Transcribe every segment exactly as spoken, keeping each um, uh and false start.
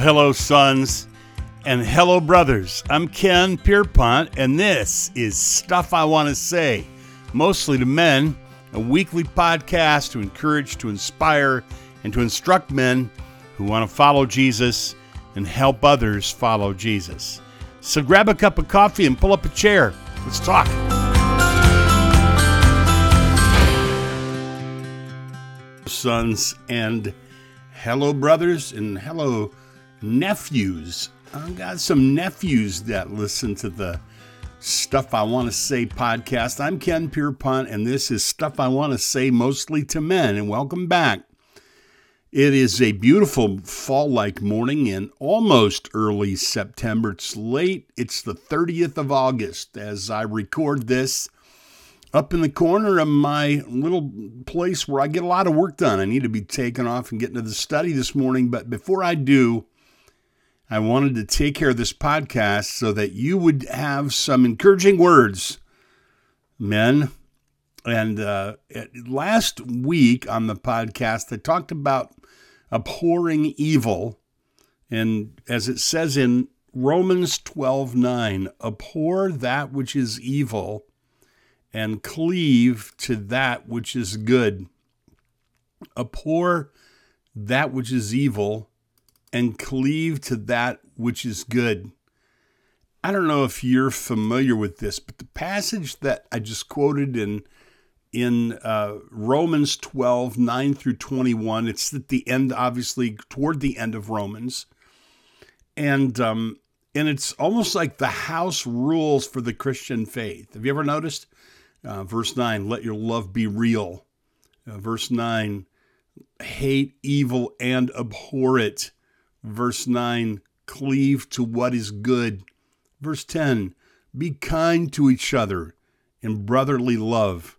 hello, sons, and hello, brothers. I'm Ken Pierpont, and this is Stuff I Want to Say, mostly to men, a weekly podcast to encourage, to inspire, and to instruct men who want to follow Jesus and help others follow Jesus. So grab a cup of coffee and pull up a chair. Let's talk. Sons, and hello, brothers, and hello, nephews. I've got some nephews that listen to the Stuff I Want to Say podcast. I'm Ken Pierpont, and this is Stuff I Want to Say mostly to men, and welcome back. It is a beautiful fall-like morning in almost early September. It's late. It's the thirtieth of August as I record this up in the corner of my little place where I get a lot of work done. I need to be taken off and get into the study this morning, but before I do, I wanted to take care of this podcast so that you would have some encouraging words, men. And uh, last week on the podcast, I talked about abhorring evil. And as it says in Romans twelve nine, abhor that which is evil and cleave to that which is good. Abhor that which is evil and cleave to that which is good. I don't know if you're familiar with this, but the passage that I just quoted in in uh, Romans twelve nine through twenty-one, it's at the end, obviously, toward the end of Romans. And um, and it's almost like the house rules for the Christian faith. Have you ever noticed? Uh, verse nine, let your love be real. Uh, verse nine, hate evil and abhor it. Verse nine, cleave to what is good. Verse ten, be kind to each other in brotherly love.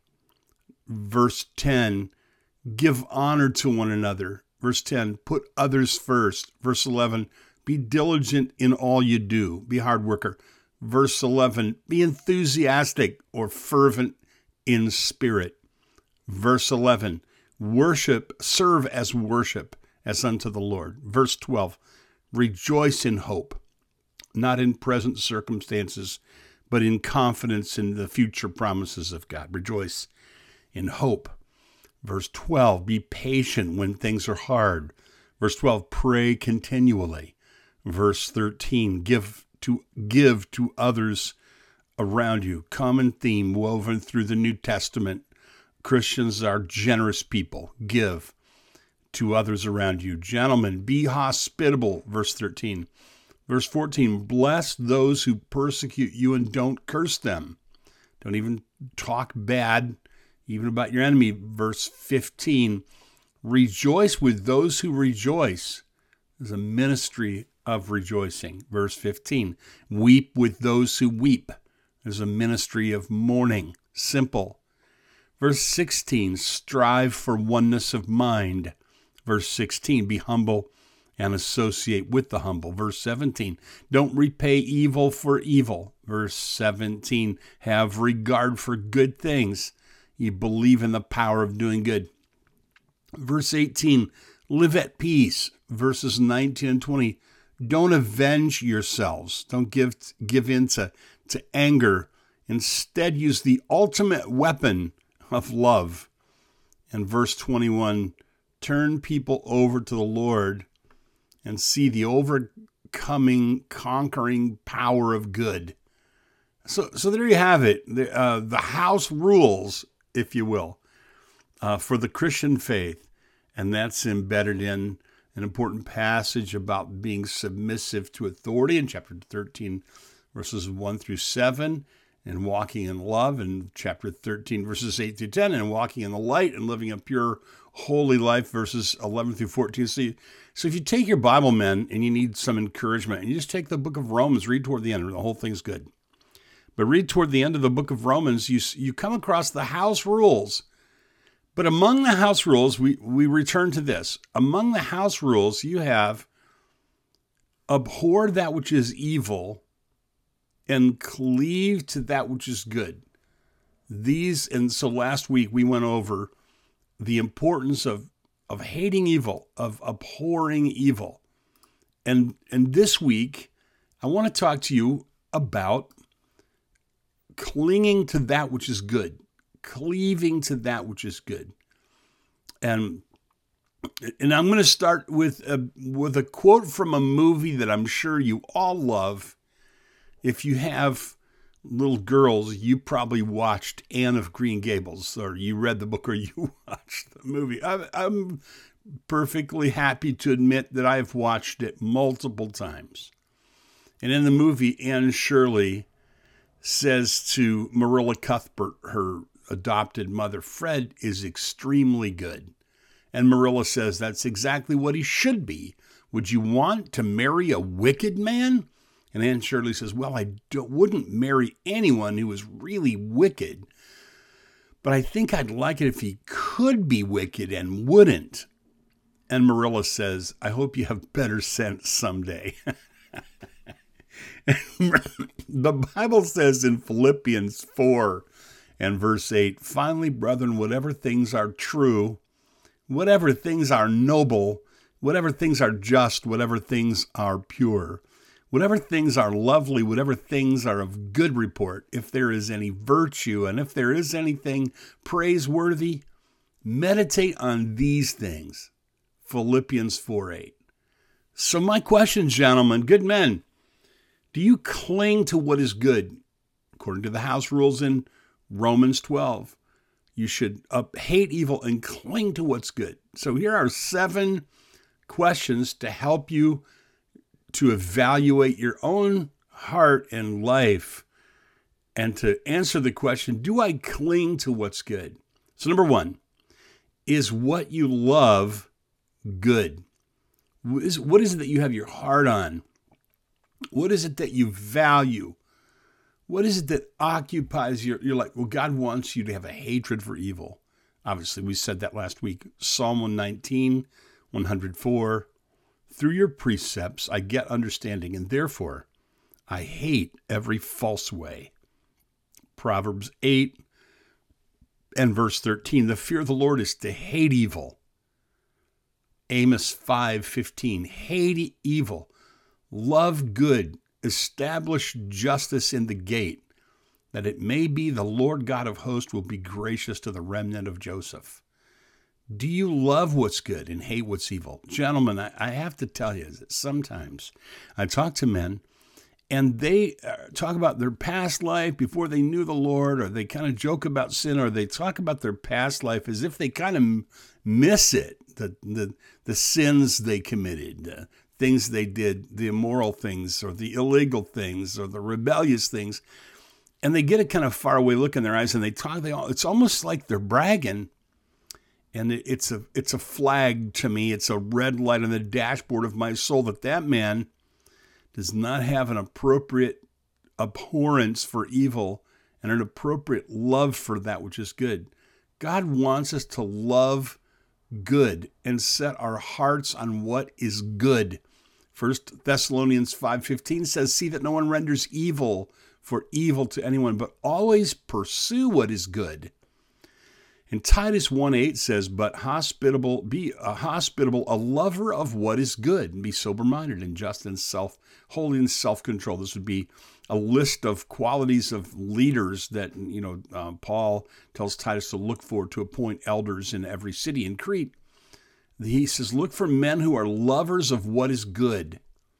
Verse ten, give honor to one another. Verse ten, put others first. Verse eleven, be diligent in all you do. Be a hard worker. Verse eleven, be enthusiastic or fervent in spirit. Verse eleven, worship, serve as worship as unto the Lord. Verse twelve, rejoice in hope, not in present circumstances, but in confidence in the future promises of God. Rejoice in hope. Verse twelve, be patient when things are hard. Verse twelve, pray continually. Verse thirteen, give to give to others around you. Common theme woven through the New Testament. Christians are generous people. Give to others around you. Gentlemen, be hospitable. Verse thirteen. Verse fourteen, bless those who persecute you and don't curse them. Don't even talk bad, even about your enemy. Verse fifteen, rejoice with those who rejoice. There's a ministry of rejoicing. Verse fifteen, weep with those who weep. There's a ministry of mourning. Simple. Verse sixteen, strive for oneness of mind. Verse sixteen, be humble and associate with the humble. Verse seventeen, don't repay evil for evil. Verse seventeen, have regard for good things. You believe in the power of doing good. Verse eighteen, live at peace. Verses nineteen and twenty, don't avenge yourselves. Don't give give in to, to anger. Instead, use the ultimate weapon of love. And verse twenty-one, turn people over to the Lord and see the overcoming, conquering power of good. So, so there you have it. The, uh, the house rules, if you will, uh, for the Christian faith. And that's embedded in an important passage about being submissive to authority in chapter thirteen, verses one through seven, and walking in love in chapter thirteen, verses eight through ten, and walking in the light and living a pure, holy life, verses eleven through fourteen. So, you, so if you take your Bible, men, and you need some encouragement, and you just take the book of Romans, read toward the end, the whole thing's good. But read toward the end of the book of Romans, you, you come across the house rules. But among the house rules, we, we return to this. Among the house rules, you have abhor that which is evil and cleave to that which is good. These, and so last week we went over the importance of, of hating evil, of abhorring evil. And, and this week, I want to talk to you about clinging to that which is good, cleaving to that which is good. And and I'm going to start with a, with a quote from a movie that I'm sure you all love. If you have little girls, you probably watched Anne of Green Gables, or you read the book, or you watched the movie. I, I'm perfectly happy to admit that I've watched it multiple times. And in the movie, Anne Shirley says to Marilla Cuthbert, her adopted mother, Fred is extremely good. And Marilla says that's exactly what he should be. Would you want to marry a wicked man? And Anne Shirley says, well, I don't, wouldn't marry anyone who was really wicked. But I think I'd like it if he could be wicked and wouldn't. And Marilla says, I hope you have better sense someday. The Bible says in Philippians four and verse eight, finally, brethren, whatever things are true, whatever things are noble, whatever things are just, whatever things are pure, whatever things are lovely, whatever things are of good report, if there is any virtue and if there is anything praiseworthy, meditate on these things. Philippians four eight. So my question, gentlemen, good men, do you cling to what is good? According to the house rules in Romans twelve, you should uh, hate evil and cling to what's good. So here are seven questions to help you to evaluate your own heart and life and to answer the question, do I cling to what's good? So number one, is what you love good? What is, what is it that you have your heart on? What is it that you value? What is it that occupies your, you're like, well, God wants you to have a hatred for evil. Obviously, we said that last week. Psalm one nineteen, one oh four, through your precepts I get understanding, and therefore I hate every false way. Proverbs eight and verse thirteen, the fear of the Lord is to hate evil. Amos five fifteen, hate evil, love good, establish justice in the gate, that it may be the Lord God of hosts will be gracious to the remnant of Joseph. Do you love what's good and hate what's evil? Gentlemen, I, I have to tell you that sometimes I talk to men and they uh, talk about their past life before they knew the Lord, or they kind of joke about sin, or they talk about their past life as if they kind of miss it, the the, the sins they committed, uh, things they did, the immoral things or the illegal things or the rebellious things. And they get a kind of faraway look in their eyes and they talk, they all, it's almost like they're bragging. And it, it's a it's a flag to me. It's a red light on the dashboard of my soul that that man does not have an appropriate abhorrence for evil and an appropriate love for that which is good. God wants us to love good and set our hearts on what is good. First Thessalonians five fifteen says, see that no one renders evil for evil to anyone, but always pursue what is good. And Titus one eight says, but hospitable, be a hospitable, a lover of what is good, and be sober-minded and just and self, holy and self-control. This would be a list of qualities of leaders that, you know, uh, Paul tells Titus to look for to appoint elders in every city in Crete. He says, look for men who are lovers of what is good.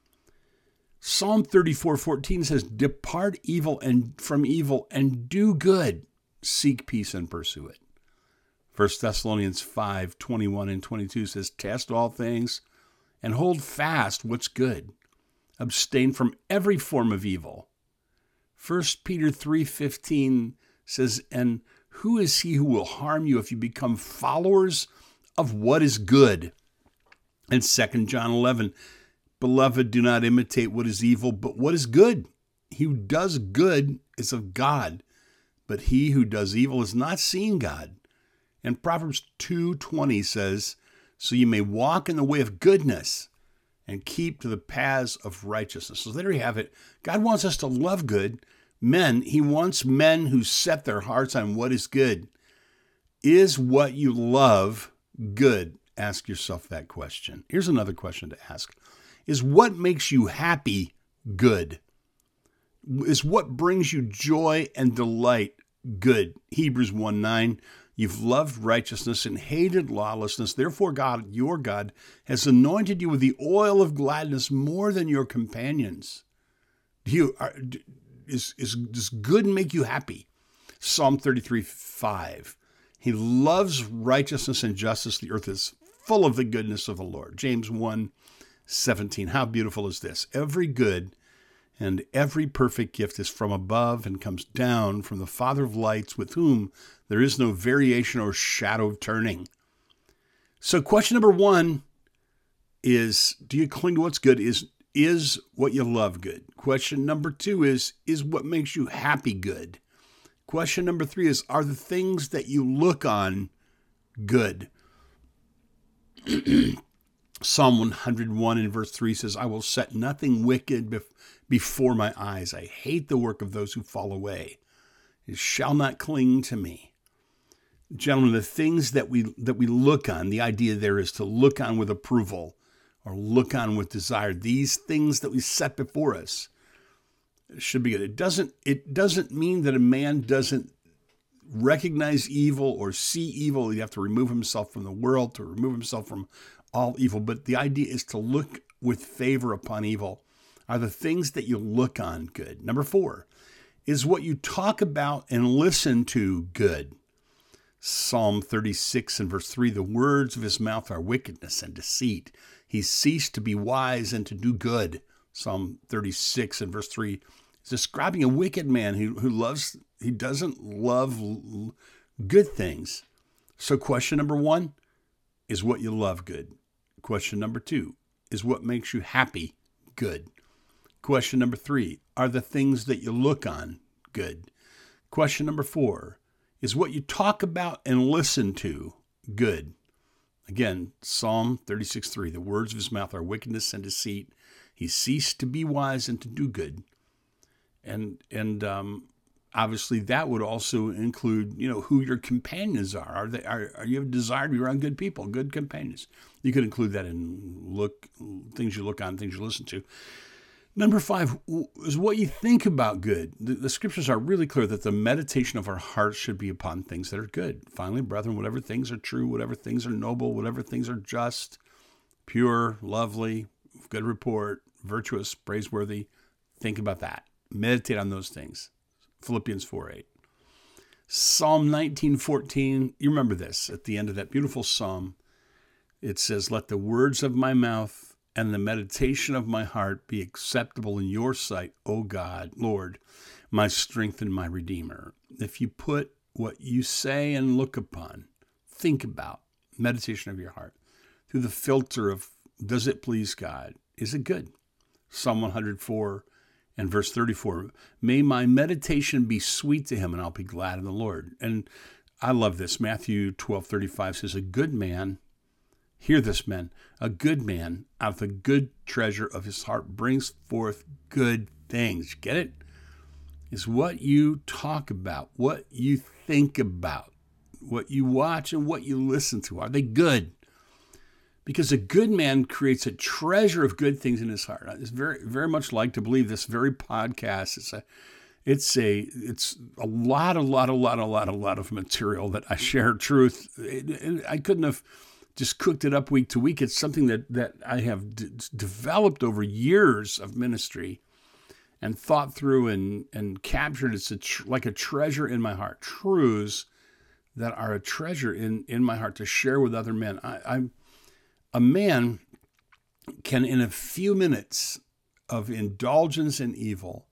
Psalm thirty-four fourteen says, depart evil and from evil and do good. Seek peace and pursue it. First Thessalonians five twenty-one and twenty-two says, test all things and hold fast what's good. Abstain from every form of evil. First Peter three fifteen says, and who is he who will harm you if you become followers of what is good? And Second John eleven, beloved, do not imitate what is evil, but what is good. He who does good is of God, but he who does evil has not seen God. And Proverbs two twenty says, so you may walk in the way of goodness and keep to the paths of righteousness. So there you have it. God wants us to love good. Men, he wants men who set their hearts on what is good. Is what you love good? Ask yourself that question. Here's another question to ask. Is what makes you happy good? Is what brings you joy and delight good? Hebrews one nine, you've loved righteousness and hated lawlessness. Therefore, God, your God, has anointed you with the oil of gladness more than your companions. Do you, are, is, is, does good make you happy? Psalm thirty-three five, he loves righteousness and justice. The earth is full of the goodness of the Lord. James one seventeen, how beautiful is this? Every good and every perfect gift is from above and comes down from the Father of lights, with whom there is no variation or shadow of turning. So question number one is, do you cling to what's good? Is, is what you love good? Question number two is, is what makes you happy good? Question number three is, are the things that you look on good? Psalm one hundred one in verse three says, I will set nothing wicked bef- before my eyes. I hate the work of those who fall away. It shall not cling to me. Gentlemen, the things that we that we look on, the idea there is to look on with approval or look on with desire. These things that we set before us should be good. It doesn't, it doesn't mean that a man doesn't recognize evil or see evil. You have to remove himself from the world, to remove himself from all evil. But the idea is to look with favor upon evil. Are the things that you look on good? Number four, is what you talk about and listen to good? Psalm thirty-six and verse three, the words of his mouth are wickedness and deceit. He ceased to be wise and to do good. Psalm thirty-six and verse three is describing a wicked man who, who loves, he doesn't love good things. So question number one, is what you love good? Question number two, is what makes you happy good? Question number three, are the things that you look on good? Question number four, is what you talk about and listen to good? Again, Psalm thirty-six three, the words of his mouth are wickedness and deceit. He ceased to be wise and to do good. And and um, obviously that would also include, you know, who your companions are. Are they are, are you have a desire to be around good people, good companions? You could include that in look things you look on, things you listen to. Number five is what you think about good. The, the scriptures are really clear that the meditation of our hearts should be upon things that are good. Finally, brethren, whatever things are true, whatever things are noble, whatever things are just, pure, lovely, good report, virtuous, praiseworthy, think about that. Meditate on those things. Philippians four eight. Psalm nineteen fourteen, you remember this, at the end of that beautiful psalm, it says, let the words of my mouth and the meditation of my heart be acceptable in your sight, O God, Lord, my strength and my Redeemer. If you put what you say and look upon, think about, meditation of your heart, through the filter of, does it please God? Is it good? Psalm one hundred four and verse thirty-four, may my meditation be sweet to him, and I'll be glad in the Lord. And I love this. Matthew twelve thirty-five says, a good man, hear this, men, a good man out of the good treasure of his heart brings forth good things. Get it? Is what you talk about, what you think about, what you watch and what you listen to. Are they good? Because a good man creates a treasure of good things in his heart. It's very, very much like to believe this very podcast. It's a, it's a, it's a lot, a lot, a lot, a lot, a lot of material that I share truth. It, it, I couldn't have just cooked it up week to week. It's something that, that I have d- developed over years of ministry and thought through and, and captured. It's a tr- like a treasure in my heart. Truths that are a treasure in, in my heart to share with other men. I, I'm, A man can, in a few minutes of indulgence in evil,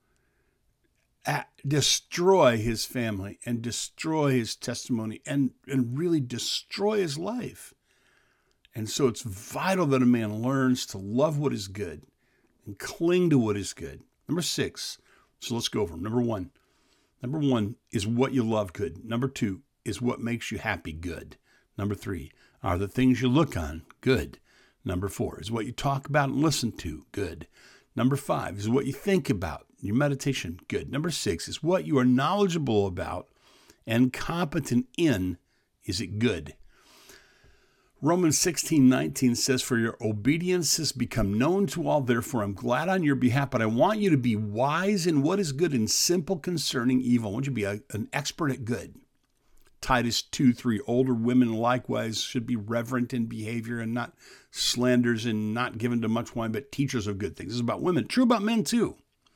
destroy his family and destroy his testimony and, and really destroy his life. And so it's vital that a man learns to love what is good and cling to what is good. Number six, so let's go over them. Number one, number one is what you love good. Number two is what makes you happy good. Number three are the things you look on good. Number four is what you talk about and listen to good. Number five is what you think about, your meditation good. Number six is what you are knowledgeable about and competent in. Is it good? Romans sixteen nineteen says, for your obedience has become known to all, therefore I'm glad on your behalf, but I want you to be wise in what is good and simple concerning evil. I want you to be a, an expert at good. Titus two three, older women likewise should be reverent in behavior and not slanders and not given to much wine, but teachers of good things. This is about women. True about men too.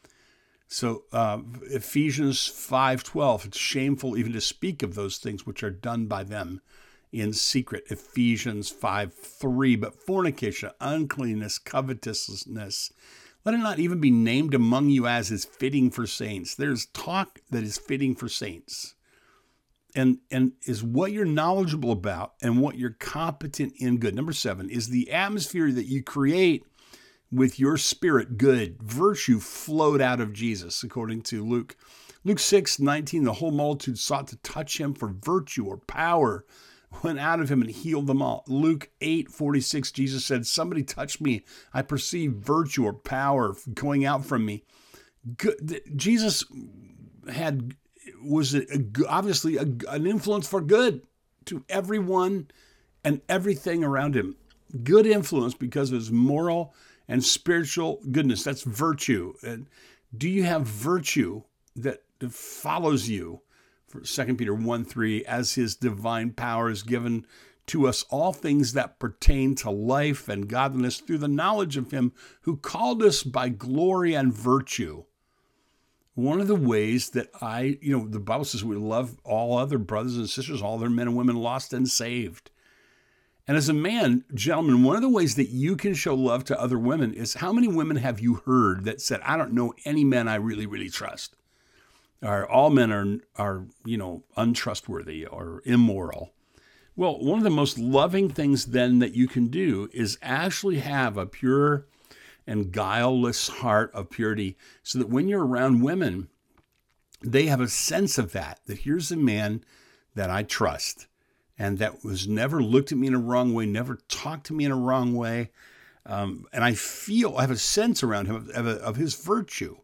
So uh, Ephesians five twelve, it's shameful even to speak of those things which are done by them in secret. Ephesians five three, but fornication, uncleanness, covetousness, let it not even be named among you as is fitting for saints. There's talk that is fitting for saints. And, and is what you're knowledgeable about and what you're competent in good. Number seven, is the atmosphere that you create with your spirit good. Virtue flowed out of Jesus, according to Luke. Luke six nineteen, the whole multitude sought to touch him, for virtue or power went out of him and healed them all. Luke eight forty-six, Jesus said, somebody touched me. I perceive virtue or power going out from me. Good, Jesus had... was a, a, obviously a, an influence for good to everyone and everything around him. Good influence because of his moral and spiritual goodness. That's virtue. And do you have virtue that follows you? For Second Peter one three, as his divine power is given to us all things that pertain to life and godliness through the knowledge of him who called us by glory and virtue. One of the ways that I, you know, the Bible says we love all other brothers and sisters, all their men and women lost and saved. And as a man, gentlemen, one of the ways that you can show love to other women is how many women have you heard that said, I don't know any men I really, really trust. Or all men are, are, you know, untrustworthy or immoral. Well, one of the most loving things then that you can do is actually have a pure and guileless heart of purity, so that when you're around women, they have a sense of that, that here's a man that I trust and that was never looked at me in a wrong way, never talked to me in a wrong way. Um, and I feel, I have a sense around him of, of, of his virtue.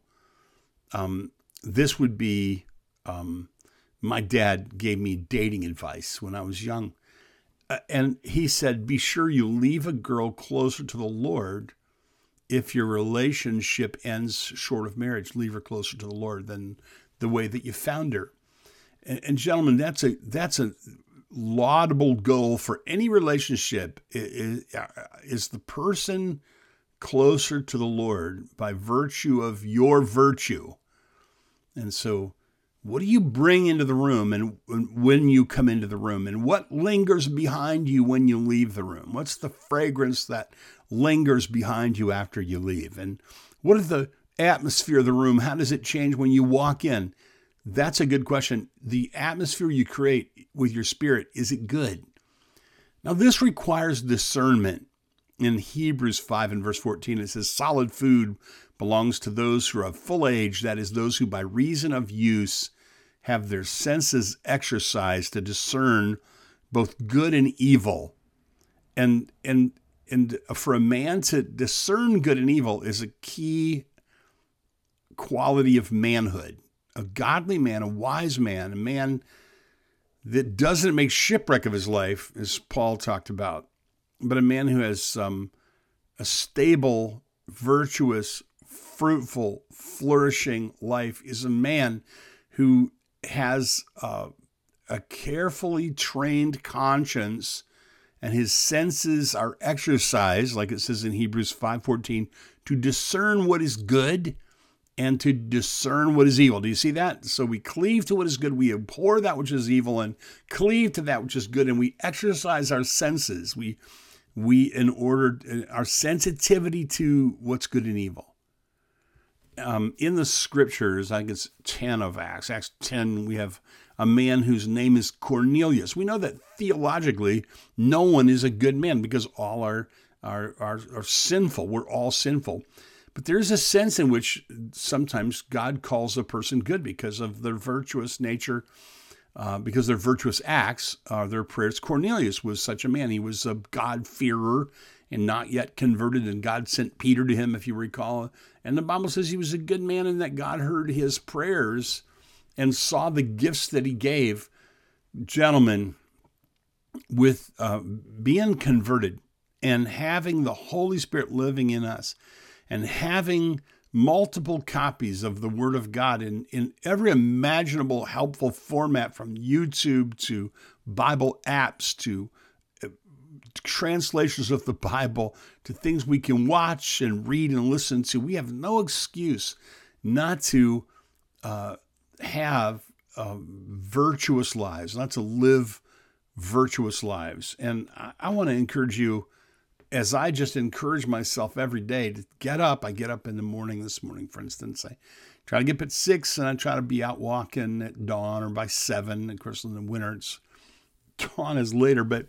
Um, this would be, um, my dad gave me dating advice when I was young. Uh, and he said, be sure you leave a girl closer to the Lord. If your relationship ends short of marriage, leave her closer to the Lord than the way that you found her. And, and gentlemen, that's a that's a laudable goal for any relationship. Is, is the person closer to the Lord by virtue of your virtue? And so, what do you bring into the room, and when you come into the room, and what lingers behind you when you leave the room? What's the fragrance that lingers behind you after you leave? And what is the atmosphere of the room? How does it change when you walk in? That's a good question. The atmosphere you create with your spirit, is it good? Now, this requires discernment. In Hebrews five and verse fourteen, it says, solid food belongs to those who are of full age, that is, those who by reason of use have their senses exercised to discern both good and evil. And, and, and for a man to discern good and evil is a key quality of manhood. A godly man, a wise man, a man that doesn't make shipwreck of his life, as Paul talked about, but a man who has um, a stable, virtuous, fruitful, flourishing life is a man who has uh, a carefully trained conscience, and his senses are exercised, like it says in Hebrews five fourteen, to discern what is good and to discern what is evil. Do you see that? So we cleave to what is good, we abhor that which is evil, and cleave to that which is good, and we exercise our senses. We, we in order, our sensitivity to what's good and evil. Um, in the scriptures, I think it's ten of Acts, Acts ten, we have a man whose name is Cornelius. We know that theologically, no one is a good man because all are, are, are, are sinful. We're all sinful. But there's a sense in which sometimes God calls a person good because of their virtuous nature, uh, because their virtuous acts, uh, their prayers. Cornelius was such a man. He was a God-fearer and not yet converted, and God sent Peter to him, if you recall. And the Bible says he was a good man and that God heard his prayers and saw the gifts that he gave. Gentlemen, with uh, being converted and having the Holy Spirit living in us and having multiple copies of the Word of God in, in every imaginable helpful format, from YouTube to Bible apps to uh, translations of the Bible to things we can watch and read and listen to. We have no excuse not to uh, have uh, virtuous lives, not to live virtuous lives. And I, I want to encourage you, as I just encourage myself every day to get up. I get up in the morning. This morning, for instance, I try to get up at six, and I try to be out walking at dawn or by seven. Of course, in the winter, it's dawn is later, but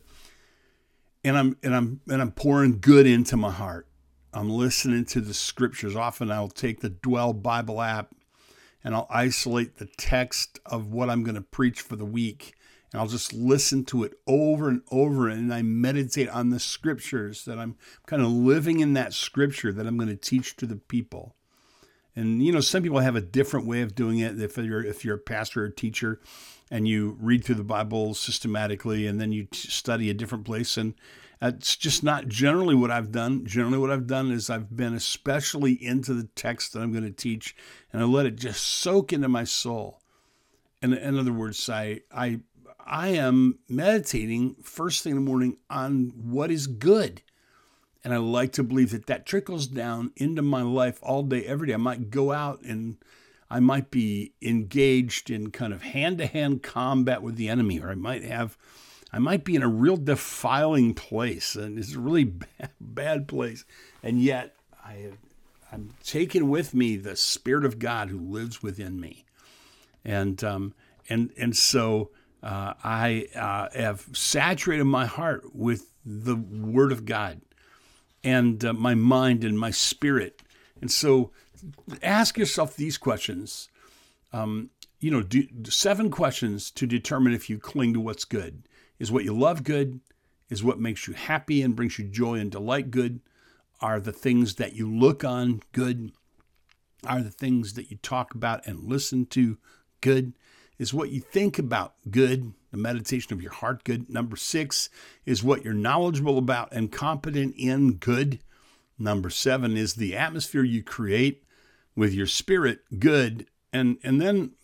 and I'm and I'm and I'm pouring good into my heart. I'm listening to the scriptures. Often I'll take the Dwell Bible app and I'll isolate the text of what I'm going to preach for the week. And I'll just listen to it over and over, and I meditate on the scriptures, that I'm kind of living in that scripture that I'm going to teach to the people. And, you know, some people have a different way of doing it. If you're, if you're a pastor or teacher and you read through the Bible systematically and then you study a different place, and it's just not generally what I've done. Generally what I've done is I've been especially into the text that I'm going to teach, and I let it just soak into my soul. And in other words, I, I, I am meditating first thing in the morning on what is good. And I like to believe that that trickles down into my life all day, every day. I might go out and I might be engaged in kind of hand-to-hand combat with the enemy, or I might have, I might be in a real defiling place, and it's a really bad, bad place. And yet I, I'm taking with me the Spirit of God who lives within me. And, um, and, and so, Uh, I uh, have saturated my heart with the Word of God and uh, my mind and my spirit. And so ask yourself these questions. Um, you know, do, seven questions to determine if you cling to what's good. Is what you love good? Is what makes you happy and brings you joy and delight good? Are the things that you look on good? Are the things that you talk about and listen to good? Is what you think about good? The meditation of your heart good? Number six, is what you're knowledgeable about and competent in good? Number seven, is the atmosphere you create with your spirit good? And and then,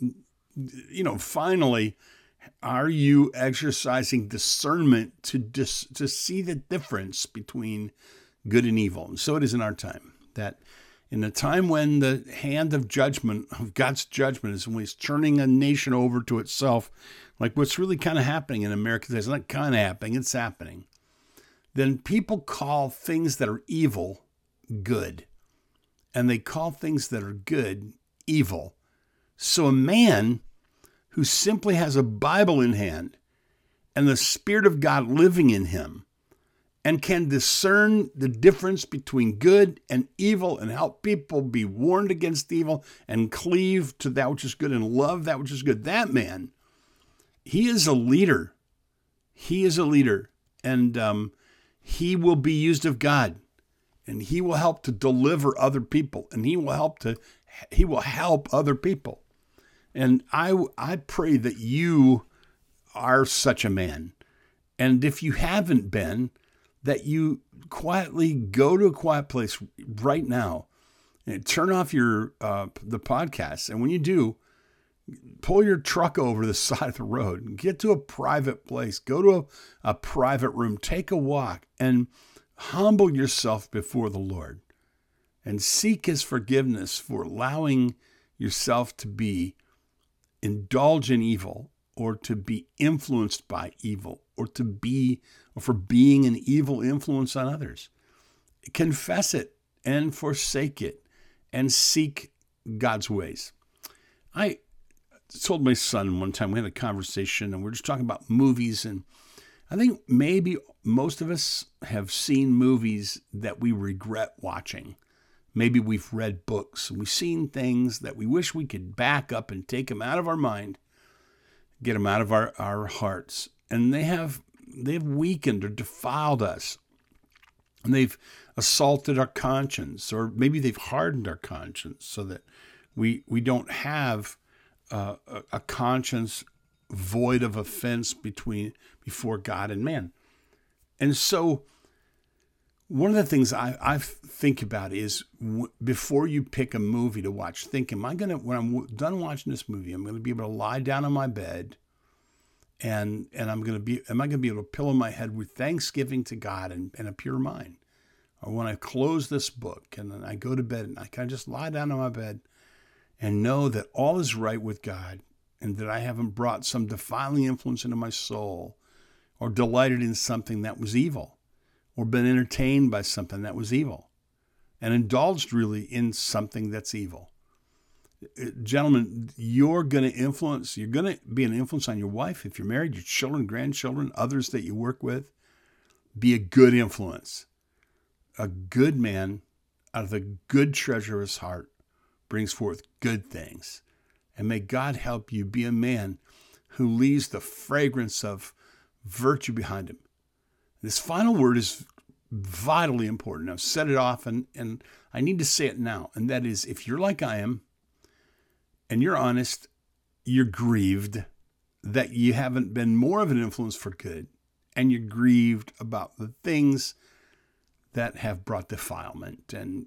you know, finally, are you exercising discernment to dis, to see the difference between good and evil? And so it is in our time, that in a time when the hand of judgment, of God's judgment, is when he's turning a nation over to itself, like what's really kind of happening in America today. It's not kind of happening, it's happening. Then people call things that are evil good, and they call things that are good evil. So a man who simply has a Bible in hand and the Spirit of God living in him, and can discern the difference between good and evil and help people be warned against evil and cleave to that which is good and love that which is good, that man, he is a leader. He is a leader, and um, he will be used of God, and he will help to deliver other people, and he will help to he will help other people. And I I pray that you are such a man, and if you haven't been, that you quietly go to a quiet place right now and turn off your uh, the podcast. And when you do, pull your truck over the side of the road, get to a private place, go to a, a private room, take a walk, and humble yourself before the Lord and seek his forgiveness for allowing yourself to be indulge in evil, or to be influenced by evil, or to be, or for being an evil influence on others. Confess it and forsake it and seek God's ways. I told my son one time, we had a conversation and we we're just talking about movies, and I think maybe most of us have seen movies that we regret watching. Maybe we've read books and we've seen things that we wish we could back up and take them out of our mind, get them out of our, our hearts. And they have they've weakened or defiled us. And they've assaulted our conscience, or maybe they've hardened our conscience so that we we don't have uh, a, a conscience void of offense between before God and man. And so one of the things I, I think about is w- before you pick a movie to watch, think, am I going to, when I'm w- done watching this movie, I'm going to be able to lie down on my bed and and I'm going to be, am I going to be able to pillow my head with thanksgiving to God and, and a pure mind? Or when I close this book and then I go to bed and I can just lie down on my bed and know that all is right with God and that I haven't brought some defiling influence into my soul or delighted in something that was evil or been entertained by something that was evil and indulged really in something that's evil. Gentlemen, you're going to influence, you're going to be an influence on your wife if you're married, your children, grandchildren, others that you work with. Be a good influence. A good man out of the good treasure of his heart brings forth good things. And may God help you be a man who leaves the fragrance of virtue behind him. This final word is vitally important. I've said it often, and I need to say it now. And that is, if you're like I am, and you're honest, you're grieved that you haven't been more of an influence for good, and you're grieved about the things that have brought defilement. And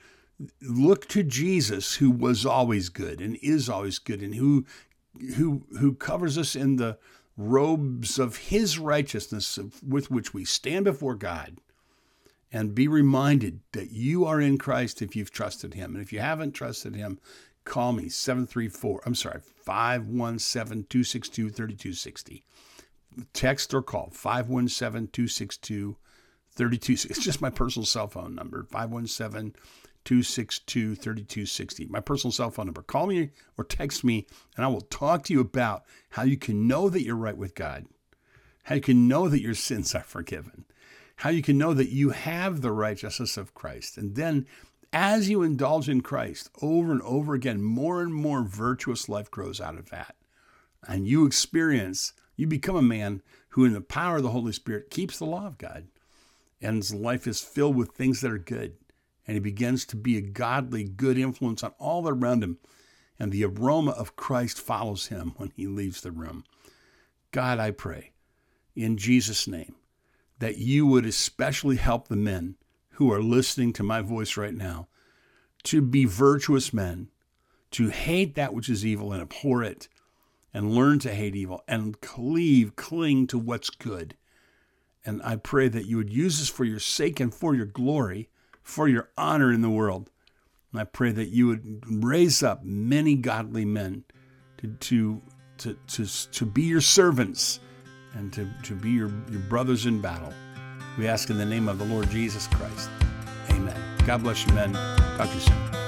look to Jesus, who was always good and is always good, and who who who covers us in the robes of his righteousness with which we stand before God, and be reminded that you are in Christ if you've trusted him. And if you haven't trusted him, call me, seven three four, I'm sorry, five one seven, two six two, three two six zero. Text or call, five one seven, two six two, three two six zero. It's just my personal cell phone number, five one seven, two six two, three two six zero. My personal cell phone number. Call me or text me, and I will talk to you about how you can know that you're right with God, how you can know that your sins are forgiven, how you can know that you have the righteousness of Christ. And then as you indulge in Christ over and over again, more and more virtuous life grows out of that. And you experience, you become a man who in the power of the Holy Spirit keeps the law of God. And his life is filled with things that are good. And he begins to be a godly, good influence on all around him. And the aroma of Christ follows him when he leaves the room. God, I pray, in Jesus' name, that you would especially help the men who are listening to my voice right now to be virtuous men, to hate that which is evil and abhor it, and learn to hate evil and cleave, cling to what's good. And I pray that you would use this for your sake and for your glory, for your honor in the world. And I pray that you would raise up many godly men to to to to, to be your servants and to, to be your, your brothers in battle. We ask in the name of the Lord Jesus Christ. Amen. God bless you, men. Talk to you soon.